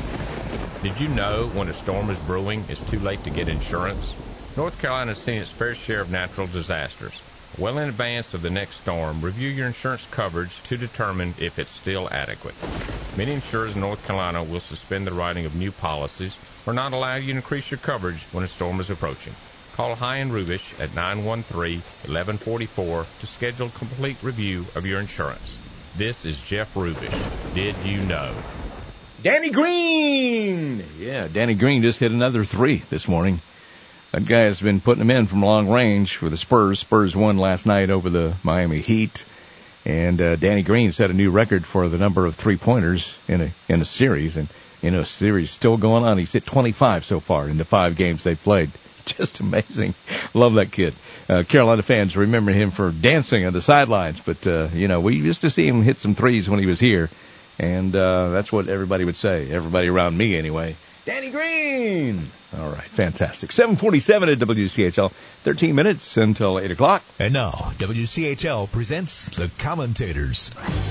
Did you know when a storm is brewing, it's too late to get insurance? North Carolina has seen its fair share of natural disasters. Well in advance of the next storm, review your insurance coverage to determine if it's still adequate. Many insurers in North Carolina will suspend the writing of new policies or not allow you to increase your coverage when a storm is approaching. Call High and Rubish at nine one three, one one four four to schedule a complete review of your insurance. This is Jeff Rubish. Did you know? Danny Green! Yeah, Danny Green just hit another three this morning. That guy has been putting them in from long range for the Spurs. Spurs won last night over the Miami Heat. And uh, Danny Green set a new record for the number of three-pointers in a in a series. And, you know, series still going on. He's hit twenty-five so far in the five games they've played. Just amazing. Love that kid. Uh, Carolina fans remember him for dancing on the sidelines. But, uh, you know, we used to see him hit some threes when he was here. And uh, that's what everybody would say. Everybody around me, anyway. Danny Green! All right, fantastic. seven forty-seven at W C H L. thirteen minutes until eight o'clock. And now, W C H L presents The Commentators.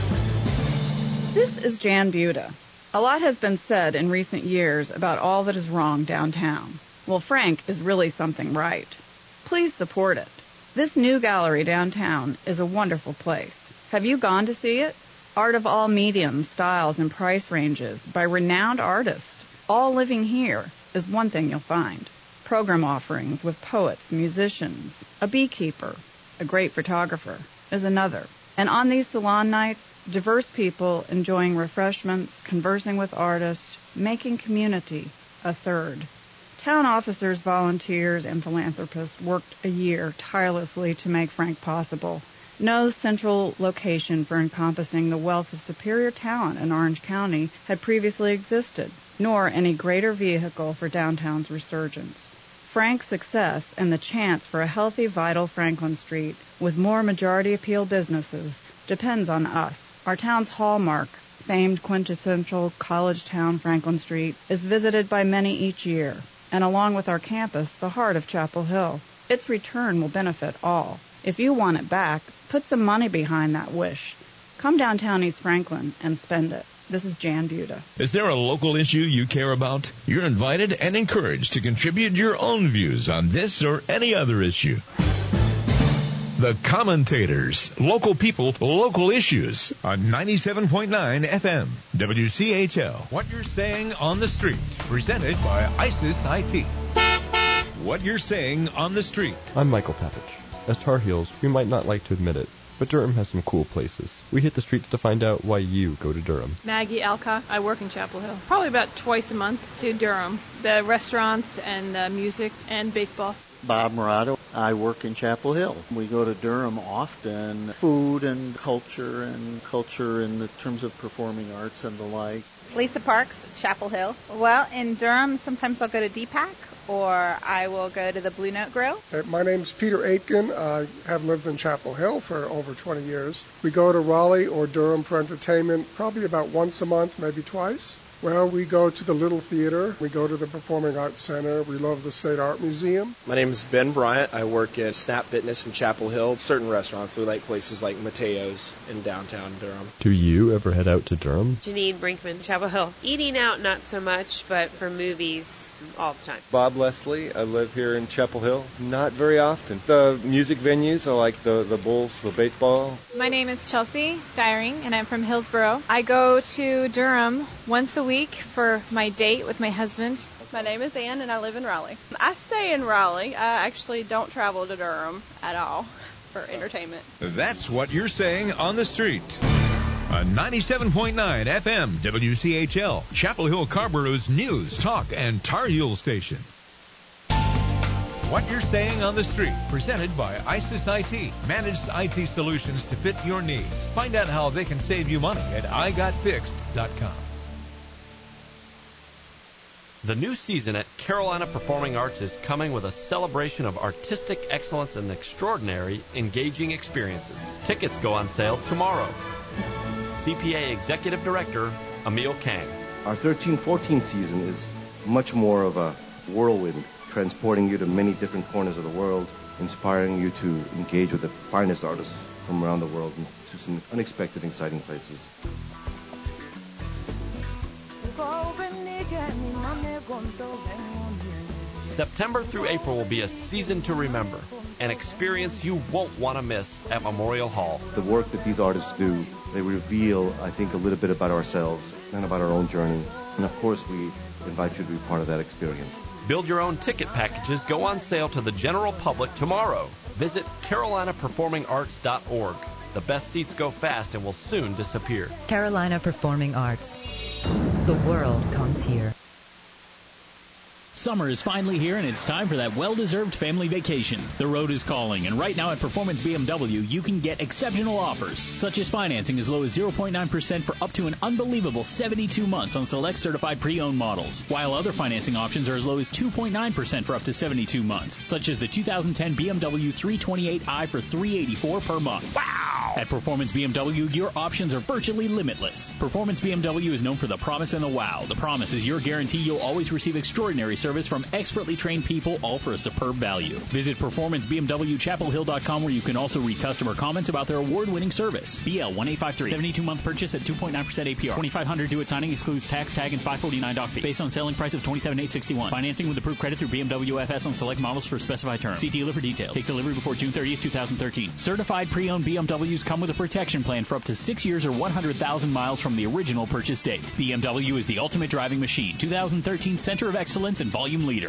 This is Jan Buda. A lot has been said in recent years about all that is wrong downtown. Well, Frank is really something right. Please support it. This new gallery downtown is a wonderful place. Have you gone to see it? Art of all mediums, styles, and price ranges by renowned artists, all living here, is one thing you'll find. Program offerings with poets, musicians, a beekeeper, a great photographer is another. And on these salon nights, diverse people enjoying refreshments, conversing with artists, making community a third. Town officers, volunteers, and philanthropists worked a year tirelessly to make Frank possible. No central location for encompassing the wealth of superior talent in Orange County had previously existed, nor any greater vehicle for downtown's resurgence. Frank's success and the chance for a healthy, vital Franklin Street with more majority appeal businesses depends on us. Our town's hallmark, famed quintessential college town Franklin Street, is visited by many each year, and along with our campus, the heart of Chapel Hill. Its return will benefit all. If you want it back, put some money behind that wish. Come downtown East Franklin and spend it. This is Jan Buda. Is there a local issue you care about? You're invited and encouraged to contribute your own views on this or any other issue. The Commentators. Local people, local issues on ninety-seven point nine F M. W C H L. What You're Saying on the Street. Presented by ISIS I T. What You're Saying on the Street. I'm Michael Papich. As Tar Heels, we might not like to admit it, but Durham has some cool places. We hit the streets to find out why you go to Durham. Maggie Alcock. I work in Chapel Hill. Probably about twice a month to Durham. The restaurants and the music and baseball. Bob Morado. I work in Chapel Hill. We go to Durham often. Food and culture and culture in the terms of performing arts and the like. Lisa Parks, Chapel Hill. Well, in Durham, sometimes I'll go to D PAC or I will go to the Blue Note Grill. My name's Peter Aitken. I have lived in Chapel Hill for over twenty years. We go to Raleigh or Durham for entertainment probably about once a month, maybe twice. Well, we go to the Little Theater. We go to the Performing Arts Center. We love the State Art Museum. My name is Ben Bryant. I work at Snap Fitness in Chapel Hill. Certain restaurants, we like places like Mateo's in downtown Durham. Do you ever head out to Durham? Janine Brinkman, Chapel Hill. Eating out, not so much, but for movies, all the time. Bob Leslie. I live here in Chapel Hill. Not very often. The music venues, I like the, the Bulls, the baseball. My name is Chelsea Dyring, and I'm from Hillsborough. I go to Durham once a week for my date with my husband. My name is Ann, and I live in Raleigh. I stay in Raleigh. I actually don't travel to Durham at all for entertainment. That's What You're Saying on the Street. On ninety-seven point nine F M, W C H L, Chapel Hill Carborough's news, talk, and Tar Heel station. What You're Saying on the Street, presented by ISIS I T. Managed I T solutions to fit your needs. Find out how they can save you money at i got fixed dot com. The new season at Carolina Performing Arts is coming with a celebration of artistic excellence and extraordinary, engaging experiences. Tickets go on sale tomorrow. C P A Executive Director, Emil Kang. Our thirteen fourteen season is much more of a whirlwind, transporting you to many different corners of the world, inspiring you to engage with the finest artists from around the world and to some unexpected, exciting places. September through April will be a season to remember, an experience you won't want to miss at Memorial Hall. The work that these artists do, they reveal, I think, a little bit about ourselves and about our own journey. And of course, we invite you to be part of that experience. Build your own ticket packages go on sale to the general public tomorrow. Visit carolina performing arts dot org. The best seats go fast and will soon disappear. Carolina Performing Arts. The world comes here. Summer is finally here, and it's time for that well-deserved family vacation. The road is calling, and right now at Performance B M W, you can get exceptional offers, such as financing as low as zero point nine percent for up to an unbelievable seventy-two months on select certified pre-owned models, while other financing options are as low as two point nine percent for up to seventy-two months, such as the two thousand ten B M W three twenty-eight i for three hundred eighty-four dollars per month. Wow! At Performance B M W, your options are virtually limitless. Performance B M W is known for the promise and the wow. The promise is your guarantee you'll always receive extraordinary service from expertly trained people, all for a superb value. Visit performance b m w chapel hill dot com, where you can also read customer comments about their award-winning service. B L one eight five three, seventy-two month purchase at two point nine percent A P R. twenty-five hundred due at signing, excludes tax, tag, and five forty-nine doc fee. Based on selling price of twenty-seven thousand eight hundred sixty-one dollars. Financing with approved credit through B M W F S on select models for specified terms. See dealer for details. Take delivery before June thirtieth, two thousand thirteen. Certified pre-owned B M Ws come with a protection plan for up to six years or one hundred thousand miles from the original purchase date. B M W is the ultimate driving machine. two thousand thirteen Center of Excellence and Volume Leader.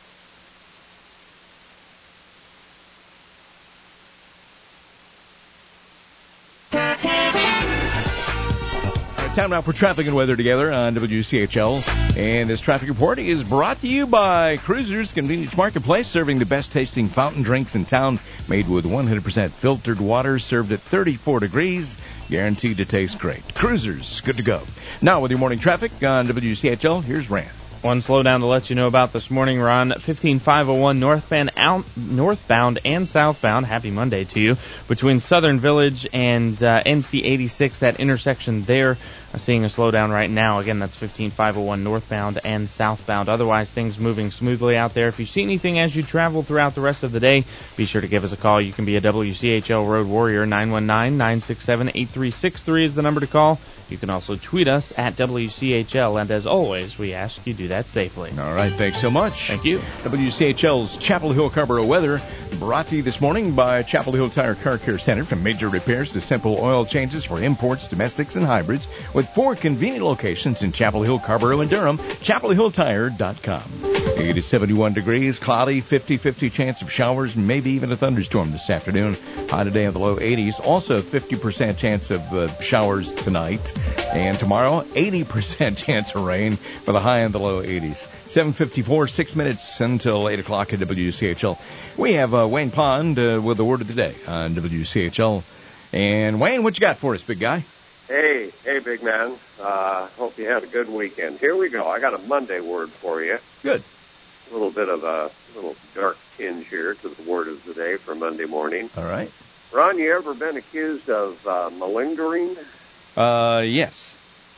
Time now for traffic and weather together on W C H L. And this traffic report is brought to you by Cruisers Convenience Marketplace, serving the best tasting fountain drinks in town, made with one hundred percent filtered water, served at thirty-four degrees, guaranteed to taste great. Cruisers, good to go. Now with your morning traffic on W C H L, here's Rand. One slowdown to let you know about this morning. We're on fifteen five oh one northbound, out, northbound and southbound. Happy Monday to you. Between Southern Village and uh, N C eighty-six, that intersection there, uh, seeing a slowdown right now. Again, that's fifteen five oh one northbound and southbound. Otherwise, things moving smoothly out there. If you see anything as you travel throughout the rest of the day, be sure to give us a call. You can be a W C H L Road Warrior. nine one nine, nine six seven, eight three six three is the number to call. You can also tweet us at W C H L, and as always, we ask you do that safely. All right, thanks so much. Thank you. W C H L's Chapel Hill Carrboro weather brought to you this morning by Chapel Hill Tire Car Care Center. From major repairs to simple oil changes for imports, domestics, and hybrids, with four convenient locations in Chapel Hill, Carrboro, and Durham. chapel hill tire dot com. It is seventy-one degrees, cloudy, fifty-fifty chance of showers, maybe even a thunderstorm this afternoon. High today in the low eighties. Also fifty percent chance of uh, showers tonight. And tomorrow, eighty percent chance of rain for the high in the low eighties. seven fifty-four, six minutes until eight o'clock at W C H L. We have uh, Wayne Pond uh, with the word of the day on W C H L. And Wayne, what you got for us, big guy? Hey, hey, big man. Uh, hope you had a good weekend. Here we go. I got a Monday word for you. Good. A little bit of a little dark tinge here to the word of the day for Monday morning. All right. Ron, you ever been accused of uh, malingering? Uh, yes.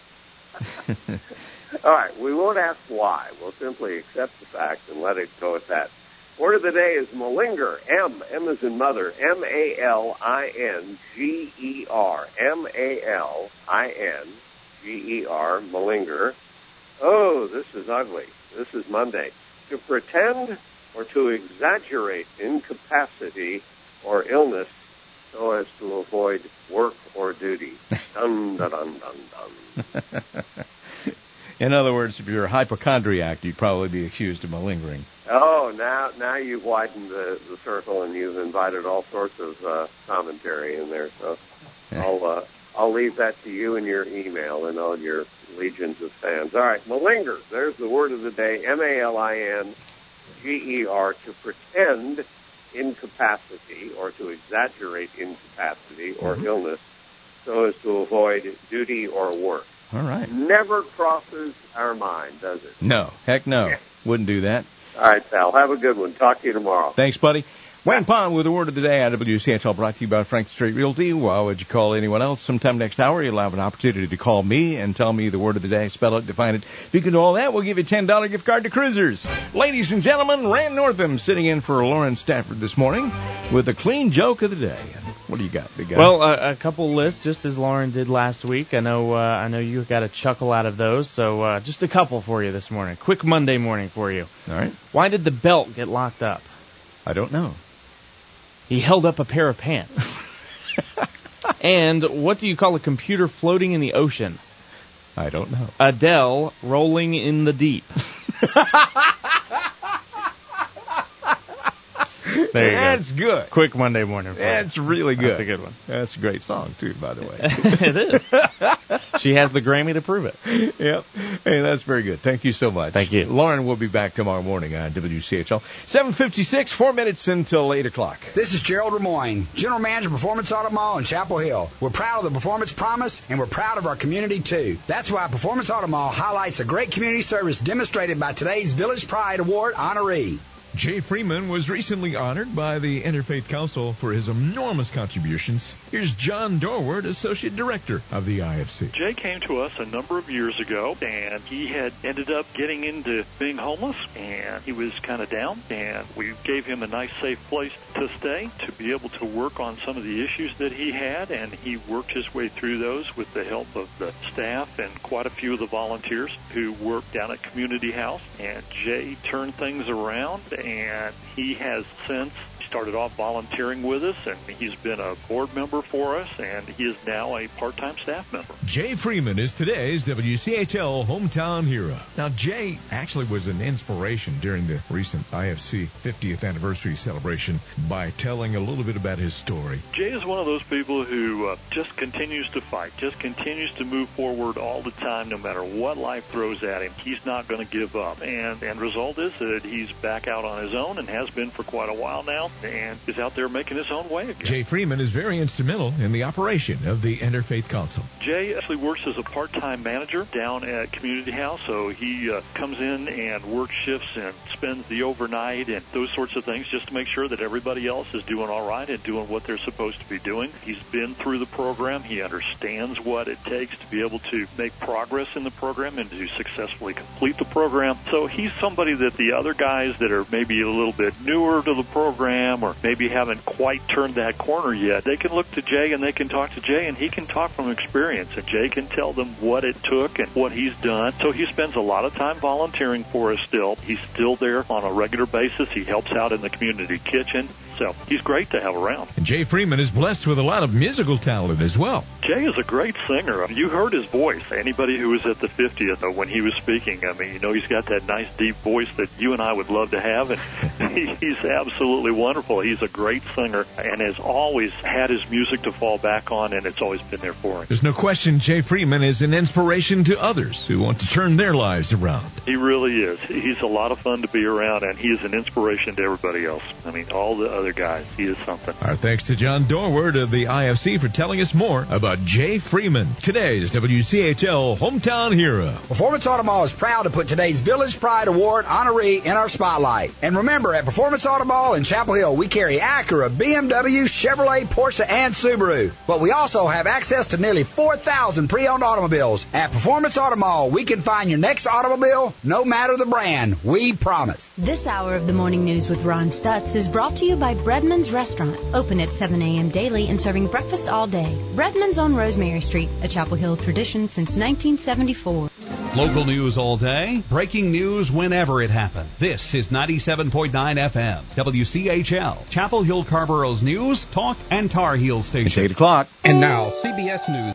All right. We won't ask why. We'll simply accept the fact and let it go at that. Word of the day is malinger. M. M as in mother. M A L I N G E R. M A L I N G E R. Malinger. Oh, this is ugly. This is Monday. To pretend or to exaggerate incapacity or illness so as to avoid work or duty. Dun, dun, dun, dun, dun. In other words, if you're a hypochondriac, you'd probably be accused of malingering. Oh, now now you've widened the, the circle and you've invited all sorts of uh, commentary in there. So I'll uh, I'll leave that to you in your email and all your legions of fans. All right, malinger. There's the word of the day. M A L I N G E R. To pretend incapacity or to exaggerate incapacity or mm-hmm. illness so as to avoid duty or work. All right. Never crosses our mind, does it? No. Heck no. Yeah. Wouldn't do that. All right, pal. Have a good one. Talk to you tomorrow. Thanks, buddy. Wham Pond with the word of the day on W C H L, brought to you by Frank Street Realty. Why would you call anyone else? Sometime next hour, you'll have an opportunity to call me and tell me the word of the day, spell it, define it. If you can do all that, we'll give you a ten dollars gift card to Cruisers. Ladies and gentlemen, Rand Northam sitting in for Lauren Stafford this morning with a clean joke of the day. What do you got, big guy? Well, uh, a couple lists, just as Lauren did last week. I know uh, I know you got a chuckle out of those, so uh, just a couple for you this morning. Quick Monday morning for you. All right. Why did the belt get locked up? I don't know. He held up a pair of pants. And what do you call a computer floating in the ocean? I don't know. Adele rolling in the deep. There you That's go. good. Quick Monday morning. That's really good. That's a good one. That's a great song, too, by the way. It is. She has the Grammy to prove it. Yep. Hey, that's very good. Thank you so much. Thank you. Lauren will be back tomorrow morning on W C H L. seven fifty-six, four minutes until eight o'clock. This is Gerald Lemoyne, General Manager of Performance Auto Mall in Chapel Hill. We're proud of the Performance Promise, and we're proud of our community, too. That's why Performance Auto Mall highlights the great community service demonstrated by today's Village Pride Award honoree. Jay Freeman was recently honored by the Interfaith Council for his enormous contributions. Here's John Dorward, Associate Director of the I F C. Jay came to us a number of years ago, and he had ended up getting into being homeless, and he was kind of down, and we gave him a nice, safe place to stay to be able to work on some of the issues that he had, and he worked his way through those with the help of the staff and quite a few of the volunteers who worked down at Community House, and Jay turned things around, and he has since started off volunteering with us, and he's been a board member for us, and he is now a part-time staff member. Jay Freeman is today's W C H L hometown hero. Now, Jay actually was an inspiration during the recent I F C fiftieth anniversary celebration by telling a little bit about his story. Jay is one of those people who uh, just continues to fight, just continues to move forward all the time, no matter what life throws at him. He's not going to give up, and and result is that he's back out on his own and has been for quite a while now, and is out there making his own way again. Jay Freeman is very instrumental in the operation of the Interfaith Council. Jay actually works as a part-time manager down at Community House, so he uh, comes in and works shifts and spends the overnight and those sorts of things just to make sure that everybody else is doing all right and doing what they're supposed to be doing. He's been through the program. He understands what it takes to be able to make progress in the program and to successfully complete the program. So he's somebody that the other guys that are maybe a little bit newer to the program or maybe haven't quite turned that corner yet, they can look to Jay and they can talk to Jay, and he can talk from experience, and Jay can tell them what it took and what he's done. So he spends a lot of time volunteering for us still. He's still there on a regular basis. He helps out in the community kitchen. So he's great to have around. And Jay Freeman is blessed with a lot of musical talent as well. Jay is a great singer. You heard his voice. Anybody who was at the fiftieth when he was speaking, I mean, you know, he's got that nice deep voice that you and I would love to have, and he, he's absolutely wonderful. He's a great singer and has always had his music to fall back on, and it's always been there for him. There's no question Jay Freeman is an inspiration to others who want to turn their lives around. He really is. He's a lot of fun to be around, and he is an inspiration to everybody else. I mean, all the other guys. He is something. Our thanks to John Dorward of the I F C for telling us more about Jay Freeman, today's W C H L hometown hero. Performance Auto Mall is proud to put today's Village Pride Award honoree in our spotlight. And remember, at Performance Auto Mall in Chapel Hill, we carry Acura, B M W, Chevrolet, Porsche, and Subaru. But we also have access to nearly four thousand pre-owned automobiles. At Performance Auto Mall, we can find your next automobile, no matter the brand. We promise. This hour of the morning news with Ron Stutz is brought to you by Breadman's Restaurant, open at seven a.m. daily and serving breakfast all day. Breadman's on Rosemary Street, a Chapel Hill tradition since nineteen seventy-four. Local news all day, breaking news whenever it happens. This is ninety-seven point nine F M, W C H L, Chapel Hill Carborough's news, talk, and Tar Heel station. It's eight o'clock. And now, C B S News.